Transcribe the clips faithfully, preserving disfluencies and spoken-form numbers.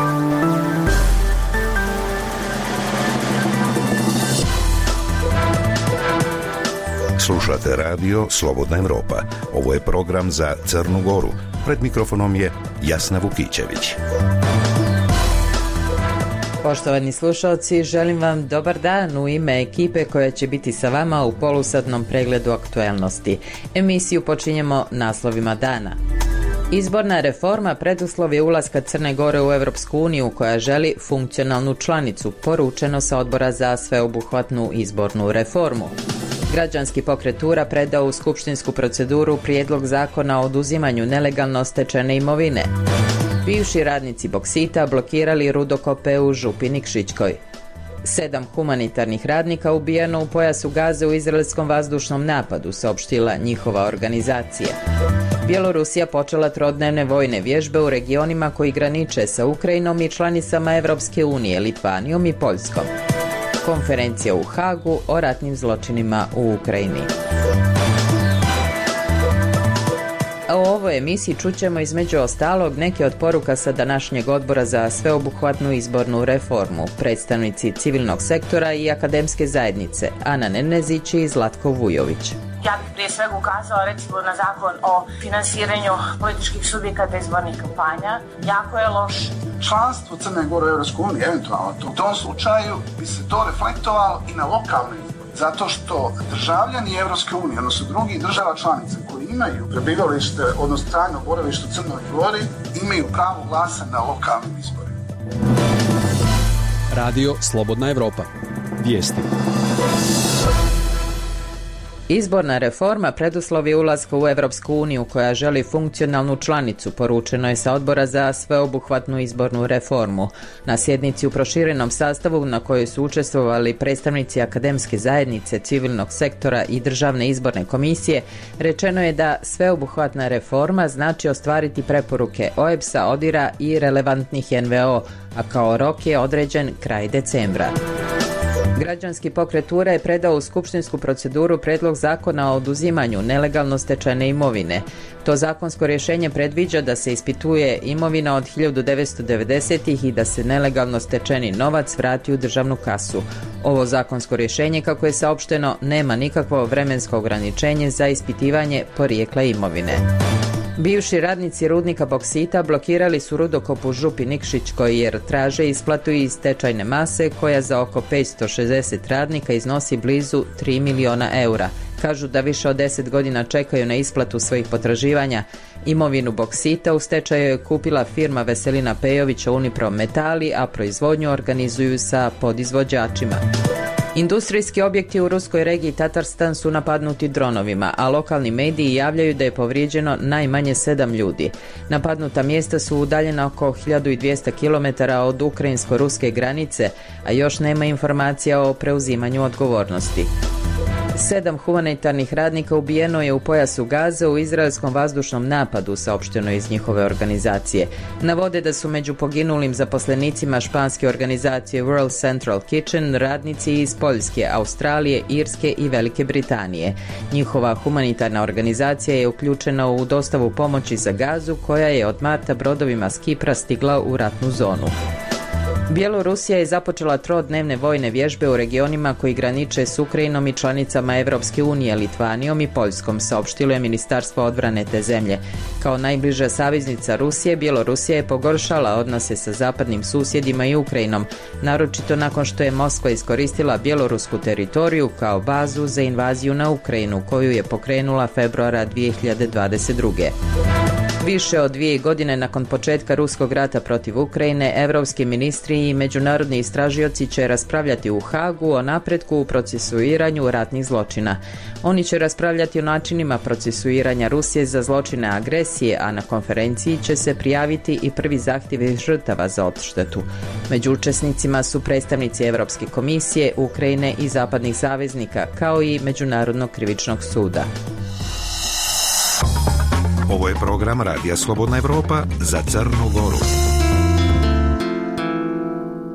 Slušate radio Slobodna Evropa. Ovo je program za Crnu Goru. Pred mikrofonom je Jasna Vukićević. Poštovani slušalci, želim vam dobar dan u ime ekipe koja će biti sa vama u polusatnom pregledu aktuelnosti. Emisiju počinjemo naslovima dana. Izborna reforma preduslov je ulaska Crne Gore u Evropsku uniju koja želi funkcionalnu članicu, poručeno sa Odbora za sveobuhvatnu izbornu reformu. Građanski pokret Tura predao u skupštinsku proceduru prijedlog zakona o oduzimanju nelegalno stečene imovine. Bivši radnici Boksita blokirali rudokope u Župi Nikšićkoj. Sedam humanitarnih radnika ubijeno u pojasu Gaze u izraelskom vazdušnom napadu, saopštila njihova organizacija. Bjelorusija počela trodnevne vojne vježbe u regionima koji graniče sa Ukrajinom i članicama Evropske unije, Litvanijom i Poljskom. Konferencija u Hagu o ratnim zločinima u Ukrajini. A u ovoj emisiji čućemo između ostalog neke od poruka sa današnjeg Odbora za sveobuhvatnu izbornu reformu, predstavnici civilnog sektora i akademske zajednice, Ana Nenezić i Zlatko Vujović. Ja bih prije svega ukazala recimo na zakon o finansiranju političkih subjekata izbornih kampanja. Jako je loš. Članstvo Crne Gore u Evropskoj uniji, eventualno to. U tom slučaju bi se to reflektovalo i na lokalne izbore. Zato što državljani Evropske unije, odnosno drugih država članica koji imaju prebivalište, odnosno trajno boravište u Crnoj Gori, imaju pravo glasa na lokalnim izborima. Radio Slobodna Evropa. Vijesti. Izborna reforma preduslov je ulaska u Evropsku uniju koja želi funkcionalnu članicu, poručeno je sa Odbora za sveobuhvatnu izbornu reformu. Na sjednici u proširenom sastavu na kojoj su učestvovali predstavnici akademske zajednice, civilnog sektora i državne izborne komisije, rečeno je da sveobuhvatna reforma znači ostvariti preporuke O E B S-a, ODIR-a i relevantnih N V O, a kao rok je određen kraj decembra. Građanski pokret Tura je predao u skupštinsku proceduru predlog zakona o oduzimanju nelegalno stečene imovine. To zakonsko rješenje predviđa da se ispituje imovina od hiljadu devetsto devedesetih i da se nelegalno stečeni novac vrati u državnu kasu. Ovo zakonsko rješenje, kako je saopšteno, nema nikakvo vremensko ograničenje za ispitivanje porijekla imovine. Bivši radnici rudnika Boksita blokirali su rudokop u Župi Nikšićkoj jer traže isplatu iz stečajne mase koja za oko petsto šezdeset radnika iznosi blizu tri miliona eura. Kažu da više od deset godina čekaju na isplatu svojih potraživanja. Imovinu Boksita u stečaju je kupila firma Veselina Pejovića Uniprom Metali, a proizvodnju organizuju sa podizvođačima. Industrijski objekti u ruskoj regiji Tatarstan su napadnuti dronovima, a lokalni mediji javljaju da je povrijeđeno najmanje sedam ljudi. Napadnuta mjesta su udaljena oko hiljadu dvjesto kilometara od ukrajinsko-ruske granice, a još nema informacija o preuzimanju odgovornosti. Sedam humanitarnih radnika ubijeno je u pojasu Gaze u izraelskom vazdušnom napadu, saopšteno iz njihove organizacije. Navode da su među poginulim zaposlenicima španske organizacije World Central Kitchen radnici iz Poljske, Australije, Irske i Velike Britanije. Njihova humanitarna organizacija je uključena u dostavu pomoći za Gazu, koja je od marta brodovima s Kipra stigla u ratnu zonu. Bjelorusija je započela trodnevne vojne vježbe u regionima koji graniče s Ukrajinom i članicama Evropske unije, Litvanijom i Poljskom, saopštilo je Ministarstvo odbrane te zemlje. Kao najbliža saveznica Rusije, Bjelorusija je pogoršala odnose sa zapadnim susjedima i Ukrajinom, naročito nakon što je Moskva iskoristila bjelorusku teritoriju kao bazu za invaziju na Ukrajinu, koju je pokrenula februara dvije hiljade dvadeset druge. Više od dvije godine nakon početka ruskog rata protiv Ukrajine, evropski ministri i međunarodni istražioci će raspravljati u Hagu o napretku u procesuiranju ratnih zločina. Oni će raspravljati o načinima procesuiranja Rusije za zločine agresije, a na konferenciji će se prijaviti i prvi zahtjevi žrtava za odštetu. Među učesnicima su predstavnici Evropske komisije, Ukrajine i zapadnih saveznika, kao i Međunarodnog krivičnog suda. Ovo je program Radija Slobodna Evropa za Crnu Goru.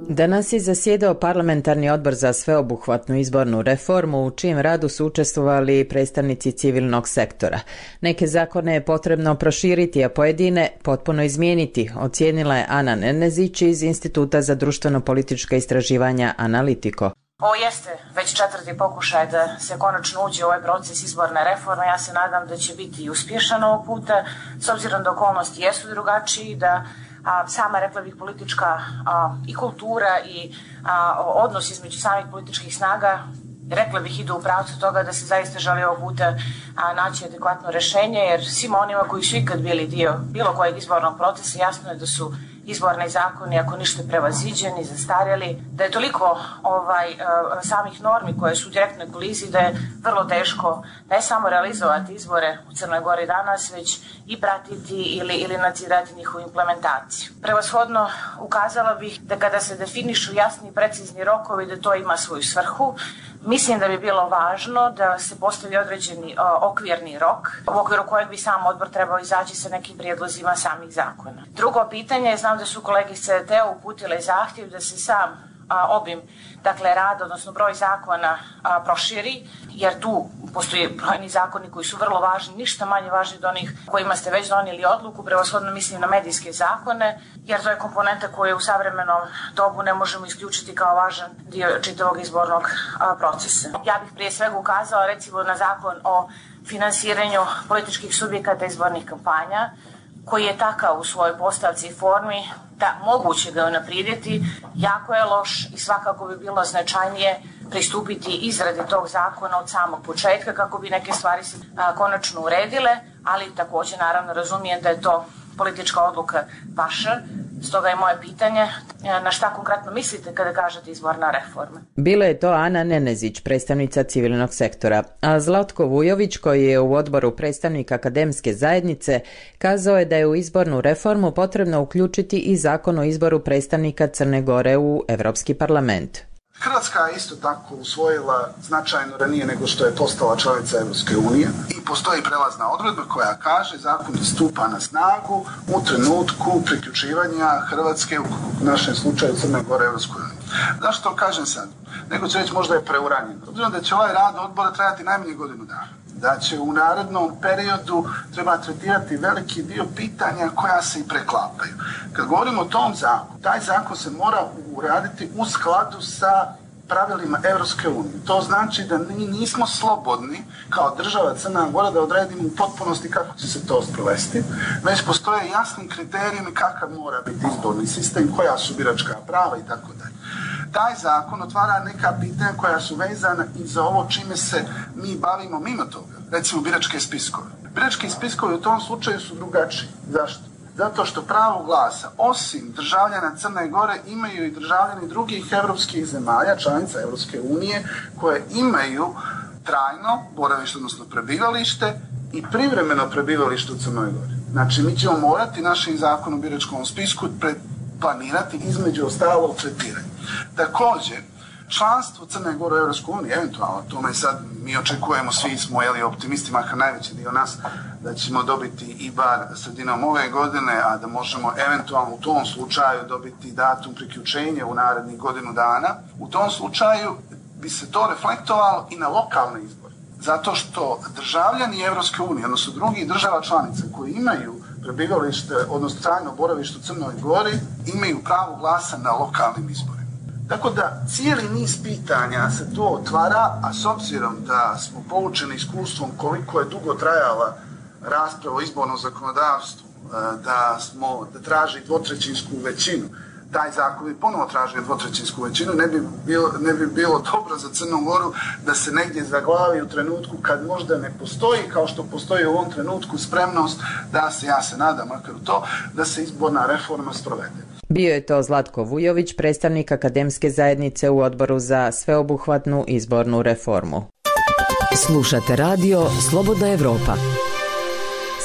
Danas je zasjedao parlamentarni odbor za sveobuhvatnu izbornu reformu u čijem radu su učestvovali predstavnici civilnog sektora. Neke zakone je potrebno proširiti, a pojedine potpuno izmijeniti, ocijenila je Ana Nenezić iz Instituta za društveno-politička istraživanja Analytico. Ovo jeste već četvrti pokušaj da se konačno uđe u ovaj proces izborne reforme. Ja se nadam da će biti uspješan ovog puta, s obzirom da okolnosti jesu drugačiji, da a, sama, rekla bih, politička a, i kultura i a, odnos između samih političkih snaga, rekla bih, idu u pravcu toga da se zaista želi ovog puta a, naći adekvatno rješenje, jer svima onima koji su ikad bili dio bilo kojeg izbornog procesa jasno je da su izborni zakoni, ako ništa, prevaziđeni, zastarjeli, da je toliko ovaj, samih normi koje su u direktnoj koliziji da je vrlo teško ne samo realizovati izbore u Crnoj Gori danas, već i pratiti ili, ili nadzirati njihovu implementaciju. Prevashodno ukazala bih da kada se definišu jasni i precizni rokovi, da to ima svoju svrhu. Mislim da bi bilo važno da se postavi određeni o, okvirni rok, u okviru kojeg bi sam odbor trebao izaći sa nekim prijedlozima samih zakona. Drugo pitanje je, znam da su kolege iz C D T-a uputile zahtjev da se sam a, obim, dakle rad, odnosno broj zakona a, proširi, jer tu postoje brojni zakoni koji su vrlo važni, ništa manje važni od onih kojima ste već donijeli odluku, prevashodno mislim na medijske zakone, jer to je komponenta koju u savremenom dobu ne možemo isključiti kao važan dio čitavog izbornog a, procesa. Ja bih prije svega ukazala recimo na zakon o finansiranju političkih subjekata izbornih kampanja, koji je takav u svojoj postavci i formi da moguće ga unaprijediti, jako je loš i svakako bi bilo značajnije pristupiti izradi tog zakona od samog početka kako bi neke stvari se a, konačno uredile, ali također naravno razumijem da je to politička odluka vaša. Stoga je moje pitanje na šta konkretno mislite kada kažete izborna reforma. Bila je to Ana Nenezić, predstavnica civilnog sektora, a Zlatko Vujović, koji je u odboru predstavnik akademske zajednice, kazao je da je u izbornu reformu potrebno uključiti i zakon o izboru predstavnika Crne Gore u Europski parlament. Hrvatska je isto tako usvojila značajno ranije nego što je postala članica Europske unije i postoji prelazna odredba koja kaže zakon stupa na snagu u trenutku priključivanja Hrvatske, u našem slučaju Crne Gore, Europskoj uniji. Zašto to kažem sad? Neko će reći možda je preuranjeno. Obzirom da će ovaj rad odbora trajati najmanje godinu dana, da će u narednom periodu treba tretirati veliki dio pitanja koja se i preklapaju. Kad govorimo o tom zakonu, taj zakon se mora uraditi u skladu sa pravilima Europske unije. To znači da mi nismo slobodni kao država Crna Gora da odredimo u potpunosti kako će se to sprovesti, već postoje jasni kriterijumi kakav mora biti izborni sistem, koja su biračka prava i tako dalje. Taj zakon otvara neka pitanja koja su vezana i za ovo čime se mi bavimo mimo toga. Recimo biračke spiskove. Birački spiskovi u tom slučaju su drugačiji. Zašto? Zato što pravo glasa, osim državljana Crne Gore, imaju i državljani drugih evropskih zemalja, članica Europske unije, koje imaju trajno boravište, odnosno prebivalište i privremeno prebivalište u Crnoj Gori. Znači, mi ćemo morati našim zakonom o biračkom spisku planirati između ostalog tretiranje. Također, članstvo Crne Gore u Europskoj uniji, eventualno, tome sad mi očekujemo, svi smo jeli, optimisti, makar najveći dio nas, da ćemo dobiti i bar sredinom ove godine, a da možemo eventualno u tom slučaju dobiti datum priključenja u narednih godinu dana. U tom slučaju bi se to reflektovalo i na lokalne izbore. Zato što državljani Europske unije, odnosno drugih država članica koji imaju prebivalište, odnosno trajno boravište u Crnoj Gori, imaju pravo glasa na lokalnim izborima. Tako da cijeli niz pitanja se tu otvara, a s obzirom da smo poučeni iskustvom koliko je dugo trajala rasprava o izbornom zakonodavstvu, da smo da traži dvotrećinsku većinu, taj zakon bi ponovo tražio dvotrećinsku većinu, ne bi bilo, ne bi bilo dobro za Crnu Goru da se negdje zaglavi u trenutku kad možda ne postoji, kao što postoji u ovom trenutku, spremnost da se, ja se nadam makar u to, da se izborna reforma sprovede. Bio je to Zlatko Vujović, predstavnik akademske zajednice u odboru za sveobuhvatnu izbornu reformu. Slušate radio Slobodna Evropa.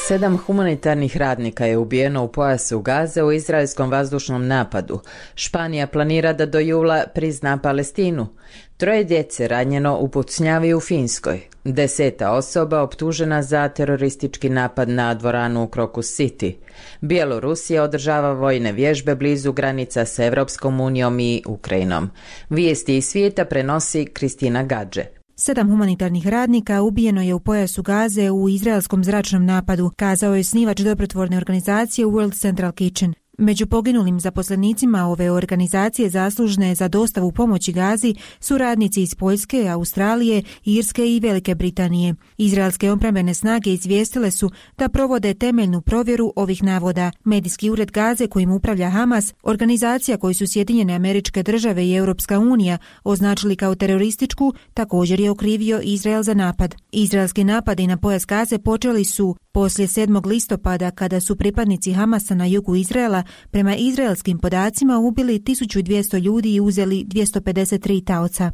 Sedam humanitarnih radnika je ubijeno u pojasu Gaze u izraelskom vazdušnom napadu. Španija planira da do jula prizna Palestinu. Troje djece ranjeno u pucnjavi u Finskoj. Deseta osoba optužena za teroristički napad na dvoranu u Crocus City. Bjelorusija održava vojne vježbe blizu granica s Evropskom unijom i Ukrajinom. Vijesti iz svijeta prenosi Kristina Gadže. Sedam humanitarnih radnika ubijeno je u pojasu Gaze u izraelskom zračnom napadu, kazao je osnivač dobrotvorne organizacije World Central Kitchen. Među poginulim zaposlenicima ove organizacije zaslužne za dostavu pomoći Gazi su radnici iz Poljske, Australije, Irske i Velike Britanije. Izraelske obrambene snage izvijestile su da provode temeljnu provjeru ovih navoda. Medijski ured Gaze kojim upravlja Hamas, organizacija koju su Sjedinjene Američke Države i Europska unija označili kao terorističku, također je okrivio Izrael za napad. Izraelski napadi na pojas Gaze počeli su poslije sedmog listopada kada su pripadnici Hamasa na jugu Izraela prema izraelskim podacima ubili tisuću dvjesto ljudi i uzeli dvjesto pedeset tri taoca.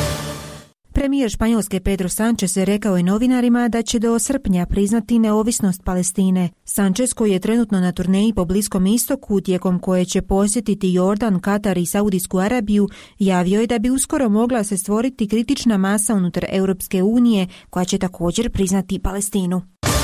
Premijer Španjolske Pedro Sánchez rekao je novinarima da će do srpnja priznati neovisnost Palestine. Sánchez, koji je trenutno na turneji po Bliskom istoku, tijekom koje će posjetiti Jordan, Katar i Saudijsku Arabiju, javio je da bi uskoro mogla se stvoriti kritična masa unutar Europske unije koja će također priznati Palestinu.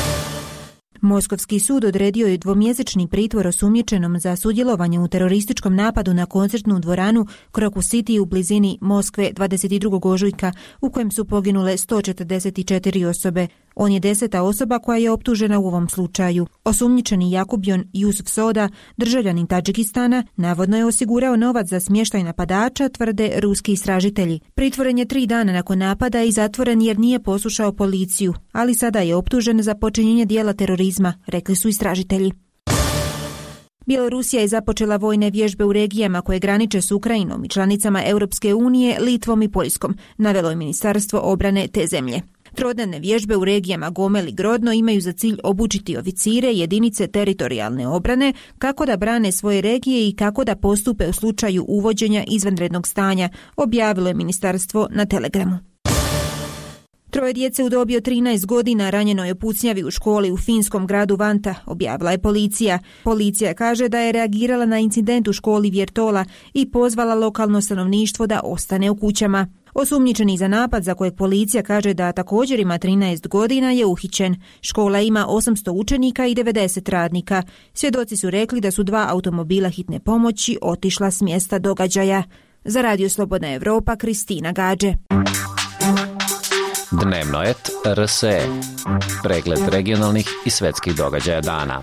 Moskovski sud odredio je dvomjesečni pritvor osumnjičenom za sudjelovanje u terorističkom napadu na koncertnu dvoranu Crocus City u blizini Moskve dvadeset drugog ožujka u kojem su poginule sto četrdeset četiri osobe. On je deseta osoba koja je optužena u ovom slučaju. Osumnjičeni Jakubion Jusuf Soda, državljanin Tadžikistana, navodno je osigurao novac za smještaj napadača, tvrde ruski istražitelji. Pritvoren je tri dana nakon napada i zatvoren jer nije poslušao policiju, ali sada je optužen za počinjenje dijela terorizma, rekli su istražitelji. Bjelorusija je započela vojne vježbe u regijama koje graniče s Ukrajinom i članicama Europske unije, Litvom i Poljskom, navelo je Ministarstvo obrane te zemlje. Trodnevne vježbe u regijama Gomel i Grodno imaju za cilj obučiti oficire jedinice teritorijalne obrane kako da brane svoje regije i kako da postupe u slučaju uvođenja izvanrednog stanja, objavilo je ministarstvo na Telegramu. Troje djece u dobi od trinaest godina ranjeno je u pucnjavi u školi u finskom gradu Vanta, objavila je policija. Policija kaže da je reagirala na incident u školi Vjertola i pozvala lokalno stanovništvo da ostane u kućama. Osumnjičeni za napad, za kojeg policija kaže da također ima trinaest godina, je uhićen. Škola ima osamsto učenika i devedeset radnika. Svjedoci su rekli da su dva automobila hitne pomoći otišla s mjesta događaja. Za Radio Slobodna Evropa, Kristina Gadže. Dnevnoet R S E. Pregled regionalnih i svjetskih događaja dana.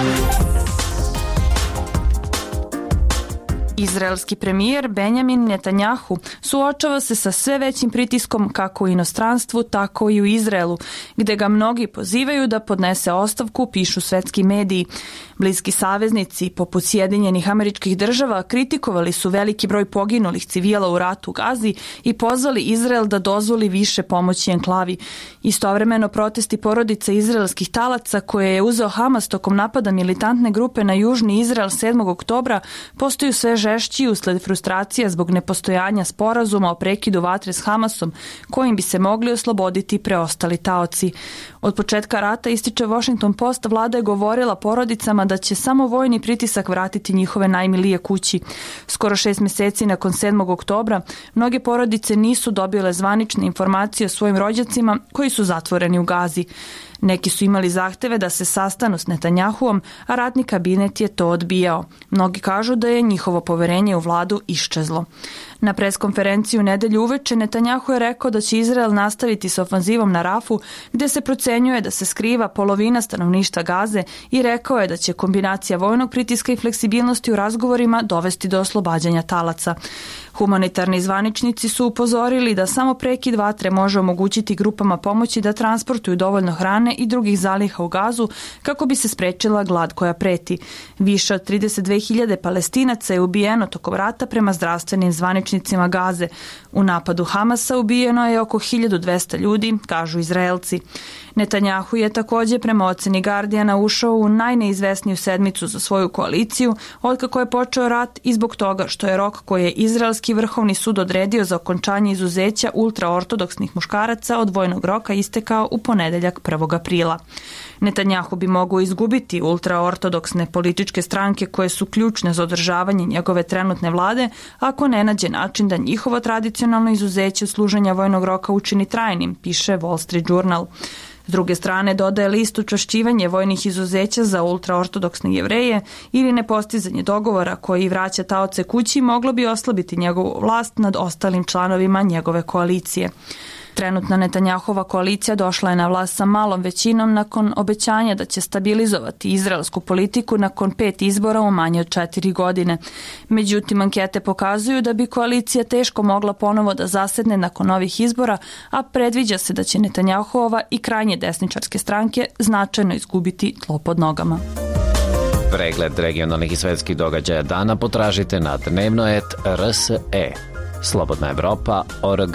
Izraelski premijer Benjamin Netanjahu suočava se sa sve većim pritiskom kako u inostranstvu, tako i u Izraelu, gdje ga mnogi pozivaju da podnese ostavku, pišu svetski mediji. Bliski saveznici, poput Sjedinjenih Američkih Država, kritikovali su veliki broj poginulih civila u ratu u Gazi i pozvali Izrael da dozvoli više pomoći enklavi. Istovremeno protesti porodice izraelskih talaca koje je uzeo Hamas tokom napada militantne grupe na južni Izrael sedmog oktobra postaju sve žešći usled frustracija zbog nepostojanja sporazuma o prekidu vatre s Hamasom, kojim bi se mogli osloboditi preostali taoci. Od početka rata, ističe Washington Post, vlada je govorila porodicama da će samo vojni pritisak vratiti njihove najmilije kući. Skoro šest mjeseci nakon sedmog oktobra, mnoge porodice nisu dobile zvanične informacije o svojim rođacima koji su zatvoreni u Gazi. Neki su imali zahteve da se sastanu s Netanjahuom, a ratni kabinet je to odbijao. Mnogi kažu da je njihovo poverenje u vladu iščezlo. Na preskonferenciju u nedjelju uveče Netanjahu je rekao da će Izrael nastaviti s ofanzivom na Rafu, gdje se procenjuje da se skriva polovina stanovništva Gaze, i rekao je da će kombinacija vojnog pritiska i fleksibilnosti u razgovorima dovesti do oslobađanja talaca. Humanitarni zvaničnici su upozorili da samo prekid vatre može omogućiti grupama pomoći da transportuju dovoljno hrane i drugih zaliha u Gazu kako bi se sprečila glad koja preti. Više od trideset dve hiljade Palestinaca je ubijeno tokom rata prema zdravstvenim zvaničnicima Gaze. U napadu Hamasa ubijeno je oko hiljadu dvesta ljudi, kažu Izraelci. Netanjahu je također prema oceni Guardiana ušao u najneizvesniju sedmicu za svoju koaliciju otkako je počeo rat i zbog toga što je rok koji je Izraelski vrhovni sud odredio za okončanje izuzeća ultraortodoksnih muškaraca od vojnog roka istekao u ponedjeljak prvog aprila. Netanjahu bi mogao izgubiti ultraortodoksne političke stranke koje su ključne za održavanje njegove trenutne vlade ako ne nađe način da njihovo tradicionalno izuzeće služenja vojnog roka učini trajnim, piše Wall Street Journal. S druge strane, dodaje list učvršćivanje vojnih izuzeća za ultraortodoksne Jevreje ili nepostizanje dogovora koji vraća taoce kući moglo bi oslabiti njegovu vlast nad ostalim članovima njegove koalicije. Trenutna Netanjahova koalicija došla je na vlast sa malom većinom nakon obećanja da će stabilizovati izraelsku politiku nakon pet izbora u manje od četiri godine. Međutim, ankete pokazuju da bi koalicija teško mogla ponovo da zasedne nakon ovih izbora, a predviđa se da će Netanjahova i krajnje desničarske stranke značajno izgubiti tlo pod nogama. Pregled regionalnih i svetskih događaja dana potražite na dnevnoet R S E. Slobodna Evropa O R G.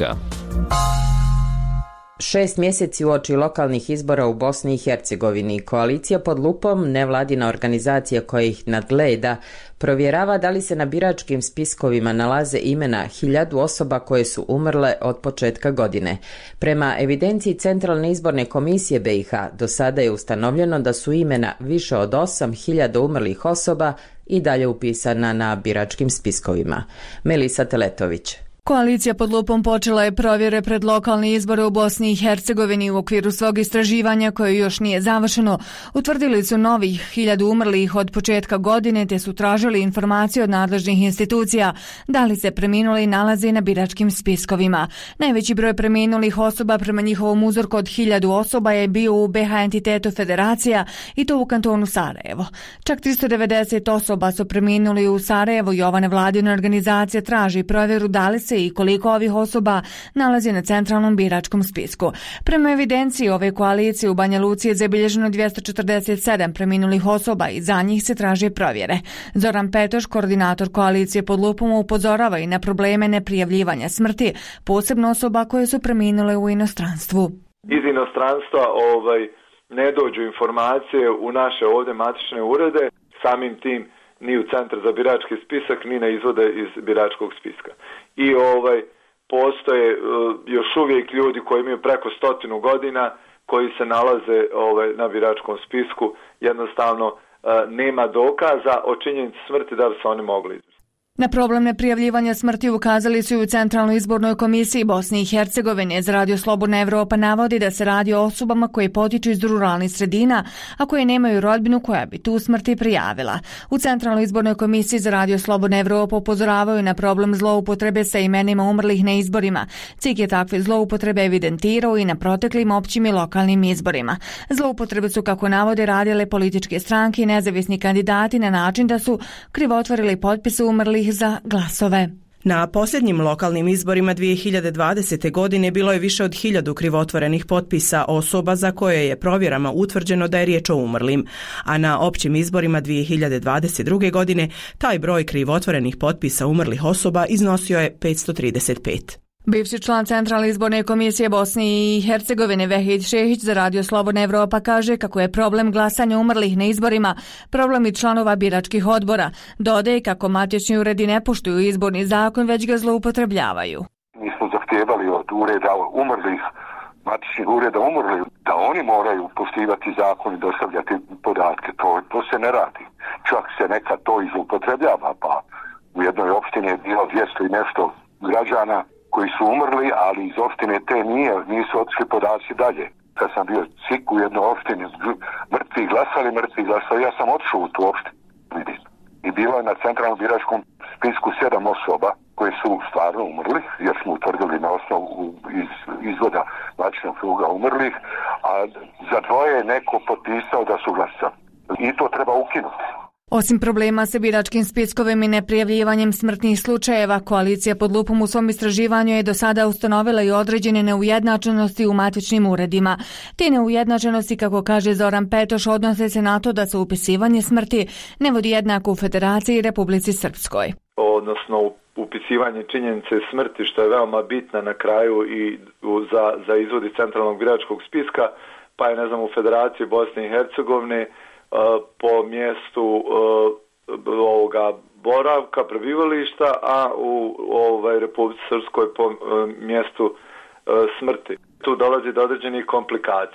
Šest mjeseci uoči lokalnih izbora u Bosni i Hercegovini, koalicija pod lupom, nevladina organizacija koja ih nadgleda, provjerava da li se na biračkim spiskovima nalaze imena hiljadu osoba koje su umrle od početka godine. Prema evidenciji Centralne izborne komisije B i H, do sada je ustanovljeno da su imena više od osam hiljada umrlih osoba i dalje upisana na biračkim spiskovima. Melisa Teletović. Koalicija pod lupom počela je provjere pred lokalne izbore u Bosni i Hercegovini u okviru svog istraživanja koje još nije završeno. Utvrdili su novih hiljadu umrlih od početka godine te su tražili informacije od nadležnih institucija da li se preminuli nalaze na biračkim spiskovima. Najveći broj preminulih osoba prema njihovom uzorku od hiljadu osoba je bio u B H entitetu Federacija i to u kantonu Sarajevo. Čak tristo devedeset osoba su preminuli u Sarajevu i ova nevladina organizacija traži provjeru da li se i koliko ovih osoba nalazi na centralnom biračkom spisku. Prema evidenciji ove koalicije u Banja Luci je zabilježeno dvjesto četrdeset sedam preminulih osoba i za njih se traže provjere. Zoran Petoš, koordinator koalicije pod lupom, upozorava i na probleme neprijavljivanja smrti, posebno osoba koje su preminule u inostranstvu. Iz inostranstva ovaj, ne dođu informacije u naše ovdje matične urede, samim tim ni u Centar za birački spisak, ni na izvode iz biračkog spiska. I ovaj postoje uh, još uvijek ljudi koji imaju preko stotinu godina koji se nalaze ovaj, na biračkom spisku. Jednostavno uh, nema dokaza o činjenici smrti da bi se oni mogli izvršiti. Na problem neprijavljivanja smrti ukazali su i u Centralnoj izbornoj komisiji Bosne i Hercegovine. Za Radio Slobodna Evropa navodi da se radi o osobama koje potiču iz ruralnih sredina, a koje nemaju rodbinu koja bi tu smrti prijavila. U Centralnoj izbornoj komisiji za Radio Slobodna Evropa upozoravaju na problem zloupotrebe sa imenima umrlih na izborima. C I K je takve zloupotrebe evidentirao i na proteklim općim i lokalnim izborima. Zloupotrebe su, kako navode, radile političke stranke i nezavisni kandidati na način da su krivotvorili potpise umrlih za glasove. Na posljednjim lokalnim izborima dvije hiljade dvadesete. godine bilo je više od hiljadu krivotvorenih potpisa osoba za koje je provjerama utvrđeno da je riječ o umrlim, a na općim izborima dvije hiljade dvadeset druge. godine taj broj krivotvorenih potpisa umrlih osoba iznosio je petsto trideset pet. Bivši član Centralne izborne komisije Bosne i Hercegovine Vehid Šehić za Radio Slobodna Evropa kaže kako je problem glasanja umrlih na izborima problem i članova biračkih odbora. Dodaje kako matični uredi ne poštuju izborni zakon, već ga zloupotrebljavaju. Mi smo zahtijevali od ureda umrlih, matičnih ureda umrlih, da oni moraju poštivati zakon i dostavljati podatke. To, to se ne radi. Čak se nekad to i zloupotrebljava, pa u jednoj opštini je bilo dvjesto i nešto građana koji su umrli, ali iz opštine te nije, nisu otišli podaci dalje. Kad sam bio cik u jednoj opštini, mrtvi glasali, mrtvi glasali, ja sam otišao u tu opštinu. I bilo je na centralnom biračkom spisku sedam osoba koje su stvarno umrli, jer smo utvrdili na osnovu iz izvoda matičnog kruga umrlih, a za dvoje je neko potpisao da su glasali. I to treba ukinuti. Osim problema sa biračkim spiskovima i neprijavljivanjem smrtnih slučajeva, koalicija pod lupom u svom istraživanju je do sada ustanovila i određene neujednačenosti u matičnim uredima. Te neujednačenosti, kako kaže Zoran Petoš, odnose se na to da se upisivanje smrti ne vodi jednako u Federaciji i Republici Srpskoj. Odnosno upisivanje činjenice smrti, što je veoma bitna na kraju i za, za izvodi centralnog biračkog spiska, pa je, ne znam, u Federaciji Bosne i Hercegovine po mjestu uh, ovoga boravka, prebivališta, a u ovaj, Republici Srpskoj po uh, mjestu uh, smrti. Tu dolazi do određenih komplikacija.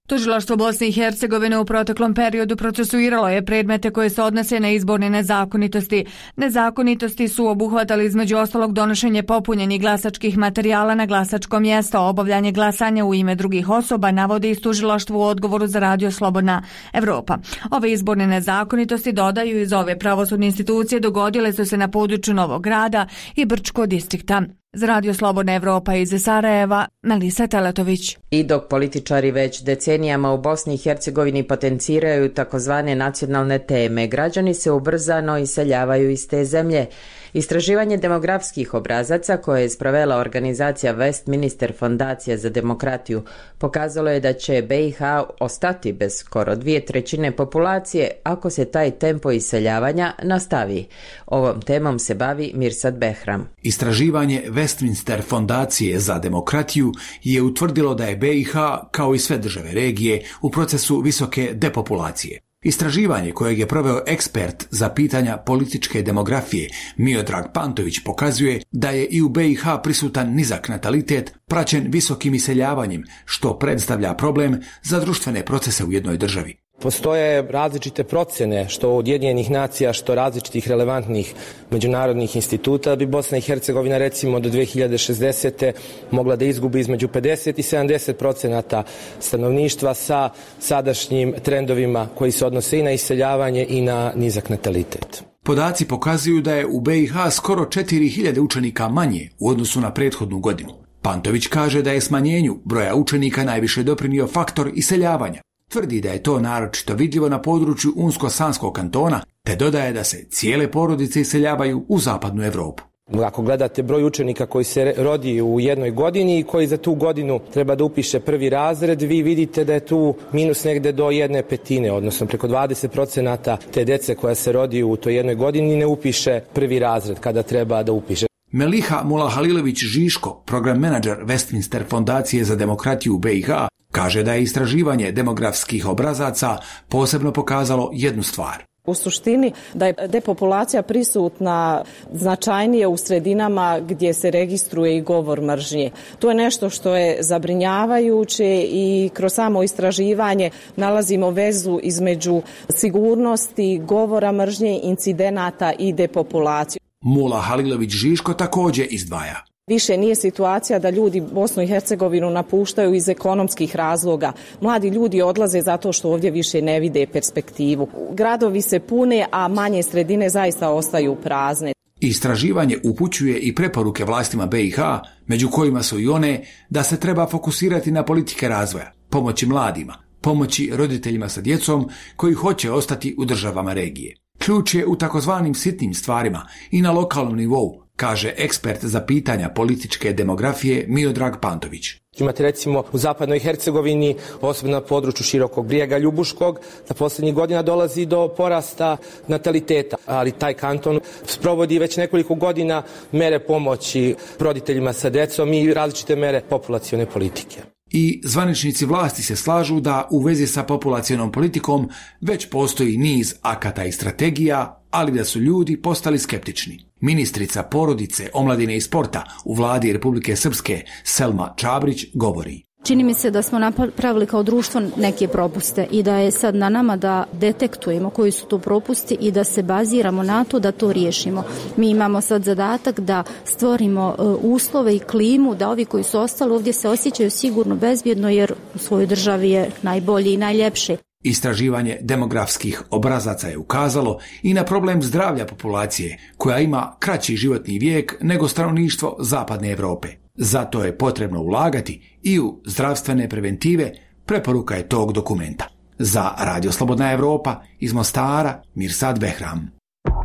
Tužilaštvo Bosne i Hercegovine u proteklom periodu procesuiralo je predmete koje se odnose na izborne nezakonitosti. Nezakonitosti su obuhvatali između ostalog donošenje popunjenih glasačkih materijala na glasačko mjesto, obavljanje glasanja u ime drugih osoba, navodi iz tužilaštva u odgovoru za radio Slobodna Evropa. Ove izborne nezakonitosti, dodaju iz ove pravosudne institucije, dogodile su se na području Novog Grada i Brčko distrikta. Za radio Slobodna Evropa iz Sarajeva, Melisa Teletović. I dok političari već decenijama u Bosni i Hercegovini potenciraju takozvane nacionalne teme, građani se ubrzano iseljavaju iz te zemlje. Istraživanje demografskih obrazaca koje je sprovela organizacija Westminster Fondacija za demokratiju pokazalo je da će B i H ostati bez skoro dvije trećine populacije ako se taj tempo iseljavanja nastavi. Ovom temom se bavi Mirsad Behram. Istraživanje Westminster Fondacije za demokratiju je utvrdilo da je B i H, kao i sve države regije, u procesu visoke depopulacije. Istraživanje kojeg je proveo ekspert za pitanja političke demografije Miodrag Pantović pokazuje da je i u B i H prisutan nizak natalitet praćen visokim iseljavanjem, što predstavlja problem za društvene procese u jednoj državi. Postoje različite procjene, što od Ujedinjenih nacija, što različitih relevantnih međunarodnih instituta, da bi Bosna i Hercegovina recimo do dve hiljade šezdesete mogla da izgubi između pedeset i sedamdeset procenata stanovništva sa sadašnjim trendovima koji se odnose i na iseljavanje i na nizak natalitet. Podaci pokazuju da je u B i H skoro četiri hiljade učenika manje u odnosu na prethodnu godinu. Pantović kaže da je smanjenju broja učenika najviše doprinio faktor iseljavanja. Tvrdi da je to naročito vidljivo na području Unsko-Sanskog kantona, te dodaje da se cijele porodice iseljavaju u zapadnu Evropu. Ako gledate broj učenika koji se rodi u jednoj godini i koji za tu godinu treba da upiše prvi razred, vi vidite da je tu minus negde do jedne petine, odnosno preko dvadeset procenata te dece koja se rodi u toj jednoj godini ne upiše prvi razred kada treba da upiše. Meliha Mulahalilović-Žiško, program menadžer Westminster Fondacije za demokratiju u B i H, kaže da je istraživanje demografskih obrazaca posebno pokazalo jednu stvar. U suštini da je depopulacija prisutna značajnije u sredinama gdje se registruje i govor mržnje. To je nešto što je zabrinjavajuće i kroz samo istraživanje nalazimo vezu između sigurnosti, govora mržnje, incidenata i depopulacije. Mula Halilović-Žiško također izdvaja. Više nije situacija da ljudi Bosnu i Hercegovinu napuštaju iz ekonomskih razloga. Mladi ljudi odlaze zato što ovdje više ne vide perspektivu. Gradovi se pune, a manje sredine zaista ostaju prazne. Istraživanje upućuje i preporuke vlastima B i H, među kojima su i one da se treba fokusirati na politike razvoja, pomoći mladima, pomoći roditeljima sa djecom koji hoće ostati u državama regije. Ključ je u takozvanim sitnim stvarima i na lokalnom nivou, kaže ekspert za pitanja političke demografije Miodrag Pantović. Imate recimo u zapadnoj Hercegovini, osobno na području Širokog Brijega, Ljubuškog, za posljednjih godina dolazi do porasta nataliteta, ali taj kanton sprovodi već nekoliko godina mere pomoći roditeljima sa djecom i različite mere populacione politike. I zvaničnici vlasti se slažu da u vezi sa populacionom politikom već postoji niz akata i strategija, ali da su ljudi postali skeptični. Ministrica porodice, omladine i sporta u vladi Republike Srpske Selma Čabrić govori. Čini mi se da smo napravili kao društvo neke propuste i da je sad na nama da detektujemo koji su to propusti i da se baziramo na to da to riješimo. Mi imamo sad zadatak da stvorimo uslove i klimu da ovi koji su ostali ovdje se osjećaju sigurno, bezbjedno, jer u svojoj državi je najbolje i najljepše. Istraživanje demografskih obrazaca je ukazalo i na problem zdravlja populacije, koja ima kraći životni vijek nego stanovništvo zapadne Europe. Zato je potrebno ulagati i u zdravstvene preventive, preporuka je tog dokumenta. Za Radio Slobodna Evropa iz Mostara, Mirsad Behram.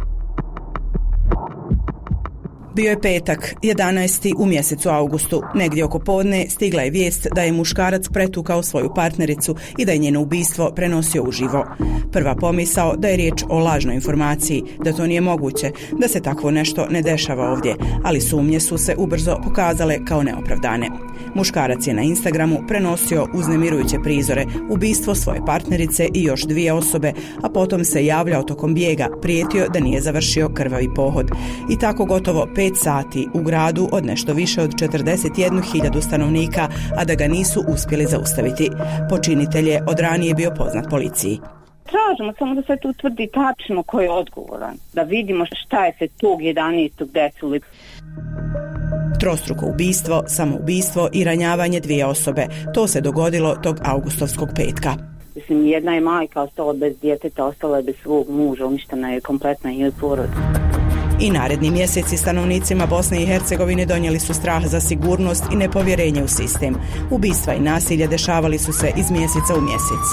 Bio je petak, jedanaesti u mjesecu augustu. Negdje oko podne stigla je vijest da je muškarac pretukao svoju partnericu i da je njeno ubistvo prenosio uživo. Prva pomisao da je riječ o lažnoj informaciji, da to nije moguće, da se takvo nešto ne dešava ovdje, ali sumnje su se ubrzo pokazale kao neopravdane. Muškarac je na Instagramu prenosio uznemirujuće prizore, ubistvo svoje partnerice i još dvije osobe, a potom se javljao tokom bijega, prijetio da nije završio krvavi pohod. I tako gotovo pet sati u gradu od nešto više od četrdeset jednu hiljadu stanovnika, a da ga nisu uspjeli zaustaviti. Počinitelj je od ranije bio poznat policiji. Tražimo samo da se to utvrdi tačno ko je odgovoran, da vidimo šta je se tog jedanaestog desilo. Trostruko ubistvo, samoubistvo i ranjavanje dvije osobe. To se dogodilo tog augustovskog petka. Mislim, jedna je majka ostala bez djeteta, ostala je bez svog muža, uništena je kompletna njoj porodica. I naredni mjeseci stanovnicima Bosne i Hercegovine donijeli su strah za sigurnost i nepovjerenje u sistem. Ubistva i nasilje dešavali su se iz mjeseca u mjesec.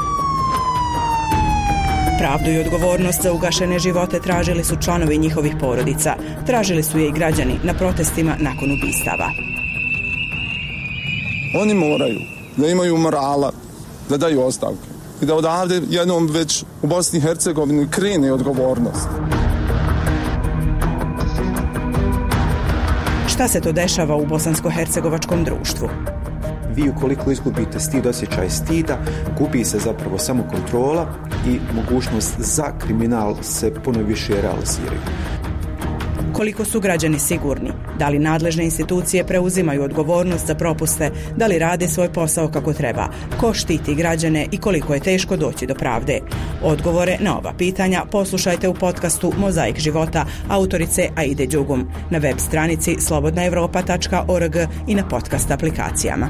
Pravdu i odgovornost za ugašene živote tražili su članovi njihovih porodica. Tražili su je i građani na protestima nakon ubistava. Oni moraju da imaju morala, da daju ostavke i da odavde jednom već u Bosni i Hercegovini krene odgovornost. Šta se to dešava u bosansko-hercegovačkom društvu? Vi ukoliko izgubite stid, osjećaj stida, gubi se zapravo samo kontrola i mogućnost za kriminal se puno više realiziraju. Koliko su građani sigurni? Da li nadležne institucije preuzimaju odgovornost za propuste? Da li rade svoj posao kako treba? Ko štiti građane i koliko je teško doći do pravde? Odgovore na ova pitanja poslušajte u podcastu Mozaik života autorice Aide Đugum na web stranici slobodna evropa tačka org i na podcast aplikacijama.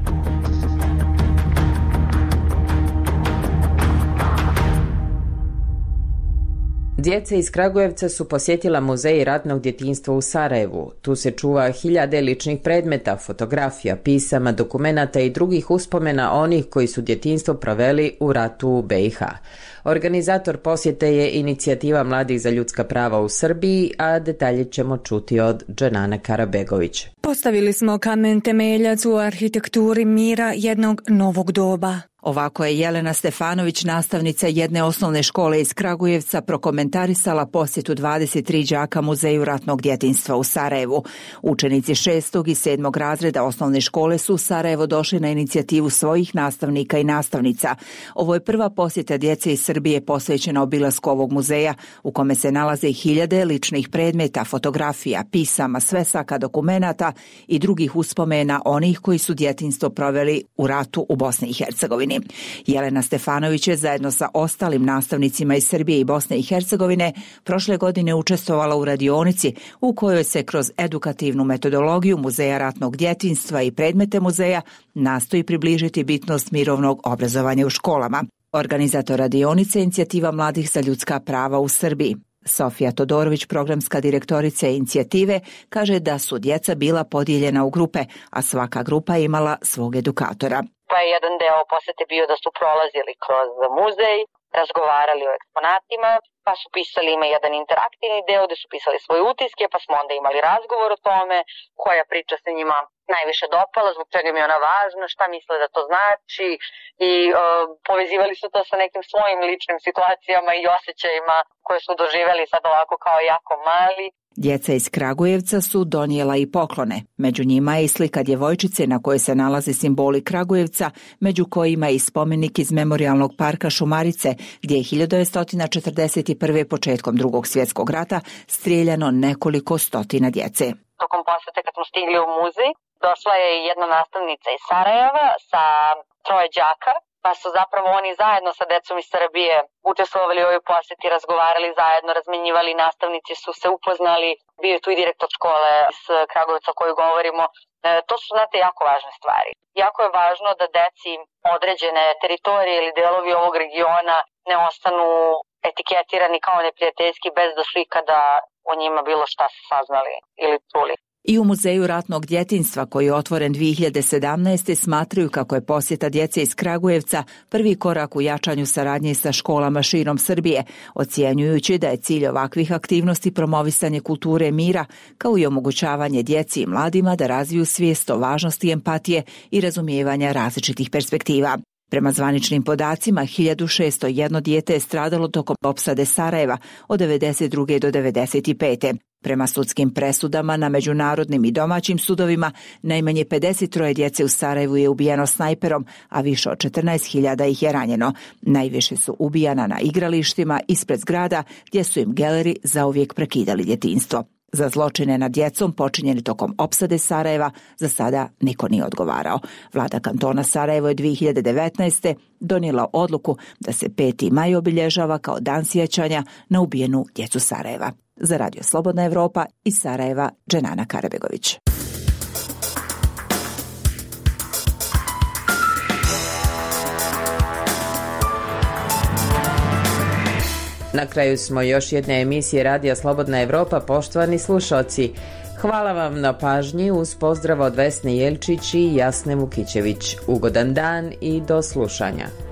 Djeca iz Kragujevca su posjetila muzej ratnog djetinjstva u Sarajevu. Tu se čuva hiljade ličnih predmeta, fotografija, pisama, dokumenata i drugih uspomena onih koji su djetinjstvo proveli u ratu u be i ha. Organizator posjete je Inicijativa mladih za ljudska prava u Srbiji, a detalje ćemo čuti od Dženane Karabegović. Postavili smo kamen temeljac u arhitekturi mira jednog novog doba. Ovako je Jelena Stefanović, nastavnica jedne osnovne škole iz Kragujevca, prokomentarisala posjetu dvadeset tri đaka Muzeju ratnog djetinjstva u Sarajevu. Učenici šestog i sedmog razreda osnovne škole su u Sarajevo došli na inicijativu svojih nastavnika i nastavnica. Ovo je prva posjeta djece iz Srbije posvećena obilasku ovog muzeja, u kome se nalaze hiljade ličnih predmeta, fotografija, pisama, svesaka, dokumenata i drugih uspomena onih koji su djetinjstvo proveli u ratu u Bosni i Hercegovini. Jelena Stefanović je zajedno sa ostalim nastavnicima iz Srbije i Bosne i Hercegovine prošle godine učestvovala u radionici u kojoj se kroz edukativnu metodologiju Muzeja ratnog djetinjstva i predmete muzeja nastoji približiti bitnost mirovnog obrazovanja u školama. Organizator radionice je Inicijativa mladih za ljudska prava u Srbiji. Sofija Todorović, programska direktorica inicijative, kaže da su djeca bila podijeljena u grupe, a svaka grupa je imala svog edukatora. Pa je jedan deo posjete bio da su prolazili kroz muzej, razgovarali o eksponatima, pa su pisali, ima jedan interaktivni deo gde su pisali svoje utiske, pa smo onda imali razgovor o tome koja priča se njima najviše dopala, zbog čega mi je ona važna, šta misle da to znači i uh, povezivali su to sa nekim svojim ličnim situacijama i osjećajima koje su doživjeli sad ovako kao jako mali. Djeca iz Kragujevca su donijela i poklone. Među njima je i slika djevojčice na kojoj se nalaze simboli Kragujevca, među kojima je i spomenik iz memorijalnog parka Šumarice, gdje je hiljadu devetsto četrdeset prve početkom drugog svjetskog rata strijeljano nekoliko stotina djece. Tokom posjete kad smo stigli u muzej, došla je jedna nastavnica iz Sarajeva sa troje đaka, pa su zapravo oni zajedno sa decom iz Srbije učestvovali u ovoj posjeti, razgovarali zajedno, razmenjivali, nastavnici su se upoznali, bio je tu i direktor škole iz Kragujevca o kojoj govorimo. E, to su, znate, jako važne stvari. Jako je važno da deci određene teritorije ili delovi ovog regiona ne ostanu etiketirani kao neprijateljski bez da su ikada o njima bilo šta saznali ili čuli. I u Muzeju ratnog djetinjstva, koji je otvoren dvije hiljade sedamnaeste. smatraju kako je posjeta djece iz Kragujevca prvi korak u jačanju saradnje sa školama širom Srbije, ocjenjujući da je cilj ovakvih aktivnosti promovisanje kulture mira, kao i omogućavanje djeci i mladima da razviju svijest o važnosti empatije i razumijevanja različitih perspektiva. Prema zvaničnim podacima, hiljadu šesto jedno dijete je stradalo tokom opsade Sarajeva od devedeset druge do devedeset pete. Prema sudskim presudama na međunarodnim i domaćim sudovima, najmanje pedeset troje djece u Sarajevu je ubijeno snajperom, a više od četrnaest hiljada ih je ranjeno. Najviše su ubijana na igralištima ispred zgrada, gdje su im geleri zauvijek prekidali djetinjstvo. Za zločine nad djecom počinjeni tokom opsade Sarajeva za sada niko nije odgovarao. Vlada kantona Sarajevo je dvije hiljade devetnaeste. donijela odluku da se peti maj obilježava kao dan sjećanja na ubijenu djecu Sarajeva. Za Radio Slobodna Evropa iz Sarajeva, Dženana Karabegović. Na kraju smo još jedne emisije Radija Slobodna Evropa, poštovani slušalci. Hvala vam na pažnji, uz pozdrav od Vesne Jelčić i Jasne Vukićević. Ugodan dan i do slušanja.